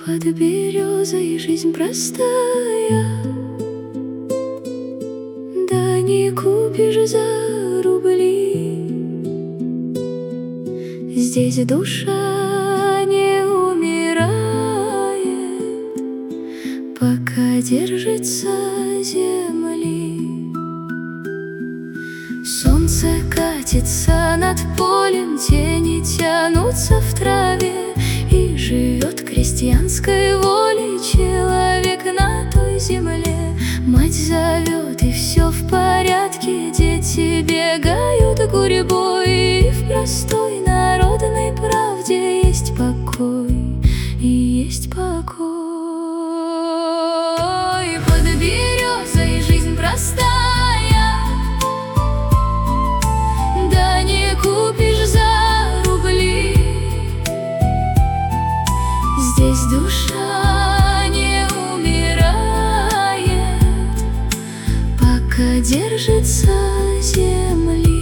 Под березой жизнь простая, да не купишь за рубли. Здесь душа не умирает, пока держится земли. Солнце катится над полем, тени тянутся в траве, и живет крестьянской волей человек на той земле. Мать зовет, и все в порядке, дети бегают гурьбой, и в простой народной правде есть покой, и есть покой. Под березой жизнь простая, да не купишь за рубли. Здесь душа не умирает, пока держится земли.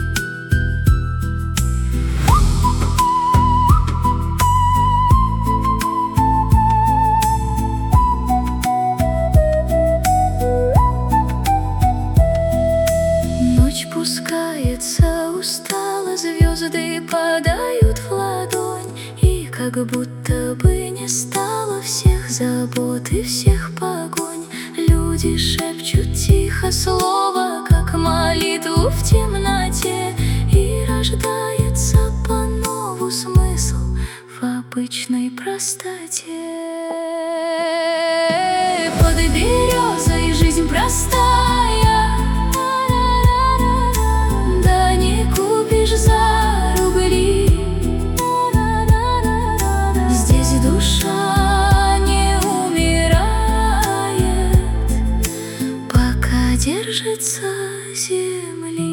Ночь пускается устало, звезды падают в ладонь, и как будто бы не стало всех забот и всех погонь. Люди шепчут тихо слово, как молитву в темноте, и рождается по-нову смысл в обычной простоте. Под березой жизнь простая, да не купишь за рубли. Здесь душа не умирает, пока держится земли.